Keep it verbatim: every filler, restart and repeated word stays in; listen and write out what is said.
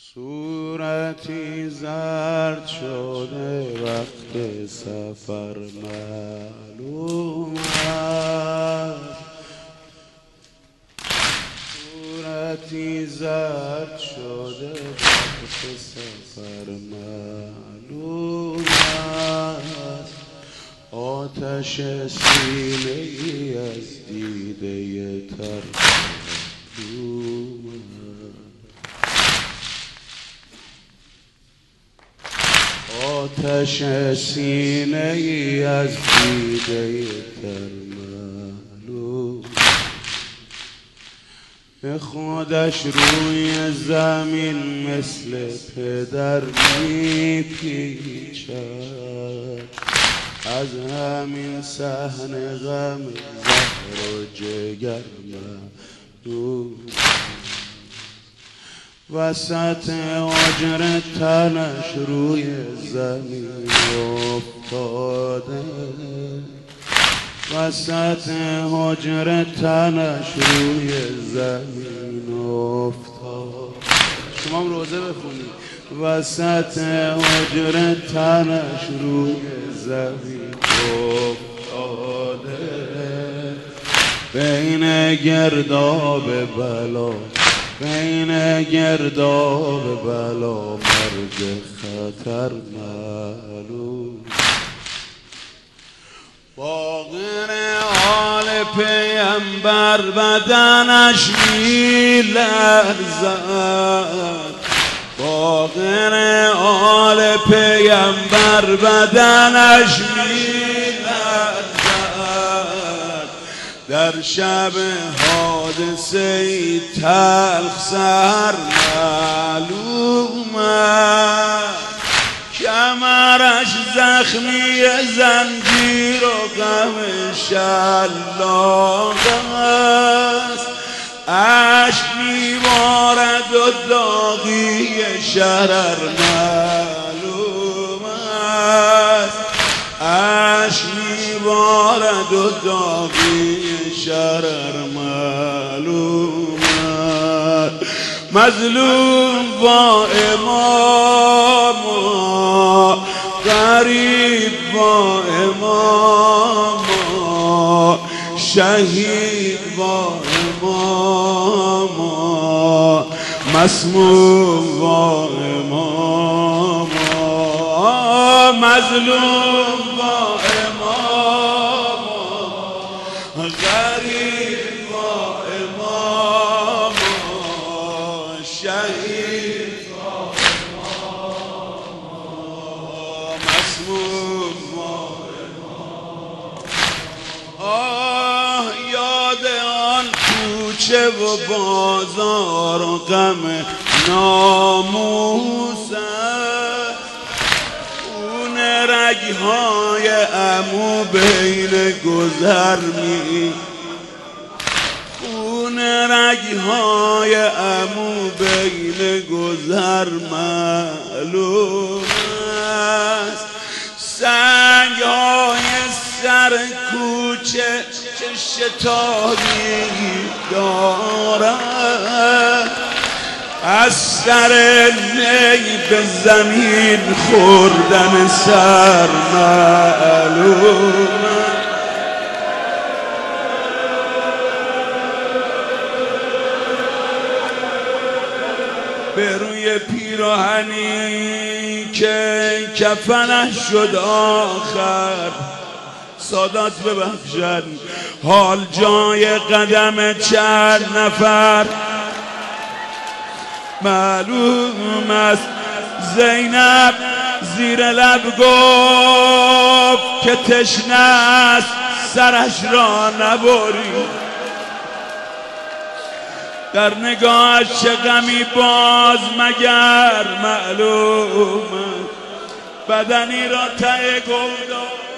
صورتی زرد شده وقت سفر معلوم است، صورتی زرد شده وقت سفر معلوم است، آتش سینه ای از دیده تر معلوم است، آتش سینه ای از دیده تر معلوم، به خودش روی زمین مثل پدر میپیچد، از همین صحن غم زهر و جگر معلوم، وسط حجره تنش روی زمین افتاده، وسط حجره تنش روی زمین افتاده. شما هم روزه بخونید. وسط حجره تنش روی زمین افتاده، بین گرداب بلا، بین گرداب بلا مرد خطر معلوم، با غیر حال پیمبر بدنش میلرزد، با غیر حال پیمبر بدنش میلرزد، در شب حادثه تلخ سحر معلوم است، کمرش زخمی زنجیر و غم شلاق است، اشک میبارد و داغی شرر معلوم است، اشک میبارد و داغی شرر معلوم است، مظلوم با امام، غریب با امام، شهید با امام، مسموم با امام، مظلوم با امام، غریب با امام، شهید با امام، مسموم با امام. آه یاد آن کوچه و بازار و غم ناموسه، خون رگهای عمو بین گذر می، خون رگهای عمو بین گذر معلوم است، سنگهای سر کوچه چه شتابی دارد، از سر نی به زمین خوردن سر معلوم، به روی پیراهنی که کفنش شد آخر، سادات ببخشد حال جای قدم چند نفر معلوم است، زینب زیر لب گفت که تشنه است سرش را نبری، در نگاهش چه غمی باز مگر معلوم، بدنی را ته گفتم